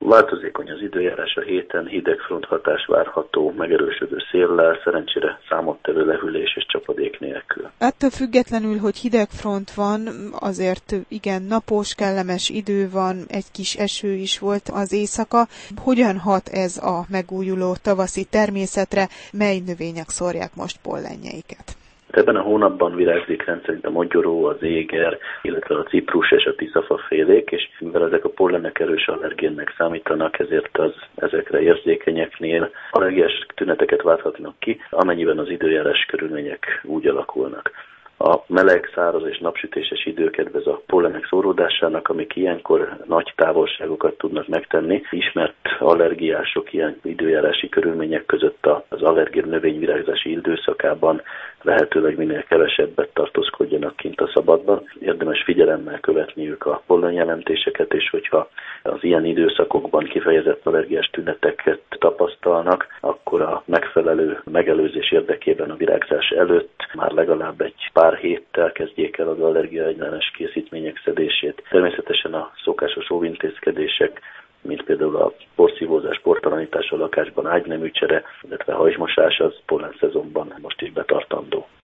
Változékony az időjárás a héten, hidegfront hatás várható, megerősödő széllel, szerencsére számottevő lehűlés és csapadék nélkül. Ettől függetlenül, hogy hidegfront van, azért igen napos, kellemes idő van, egy kis eső is volt az éjszaka. Hogyan hat ez a megújuló tavaszi természetre, mely növények szórják most pollenjeiket? Ebben a hónapban virágzik rendszerint a mogyoró, az éger, illetve a ciprus és a tiszafafélék, és mivel ezek a pollenek erős allergénnek számítanak, ezért ezekre érzékenyeknél allergiás tüneteket válthatnak ki, amennyiben az időjárás körülmények úgy alakulnak. A meleg, száraz és napsütéses idő kedvez a pollenek szóródásának, amik ilyenkor nagy távolságokat tudnak megtenni. Ismert allergiások ilyen időjárási körülmények között az allergén növényvirágzási időszakában lehetőleg minél kevesebbet tartózkodjanak kint a szabadban. Érdemes figyelemmel követniük a pollenjelentéseket, és hogyha az ilyen időszakokban kifejezett allergiás tüneteket tapasztalnak, akkor a megfelelő megelőzés érdekében a virágzás előtt már legalább egy pár héttel kezdjék el az allergiaellenes készítmények szedését. Természetesen a szokásos óvintézkedések, mint például a porszívózás, portalanítás a lakásban, ágyneműcsere, illetve hajsmosás az pollen szezonban most is betartandó.